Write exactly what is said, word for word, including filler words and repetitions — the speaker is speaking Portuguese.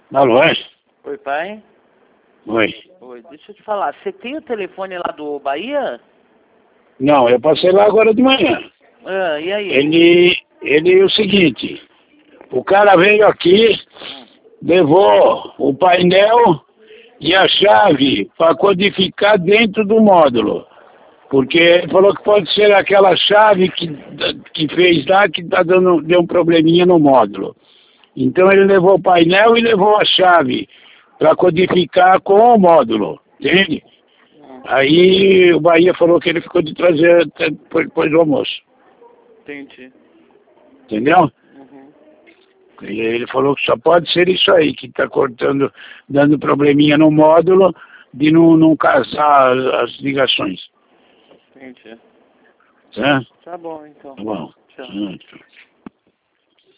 Alô, é? Oi, pai. Oi. Oi, deixa eu te falar, você tem o telefone lá do Bahia? Não, eu passei lá agora de manhã. Ah, e aí? Ele, ele é o seguinte, o cara veio aqui, levou o painel e a chave para codificar dentro do módulo. Porque ele falou que pode ser aquela chave que, que fez lá que tá dando, deu um probleminha no módulo. Então ele levou o painel e levou a chave para codificar com o módulo, entende? Aí o Bahia falou que ele ficou de trazer até depois, depois do almoço. Entendi. Entendeu? Uhum. E ele falou que só pode ser isso aí, que está cortando, dando probleminha no módulo de não, não casar as ligações. Entendi. Tá? Tá bom, então. Tá bom. Tchau. Hum.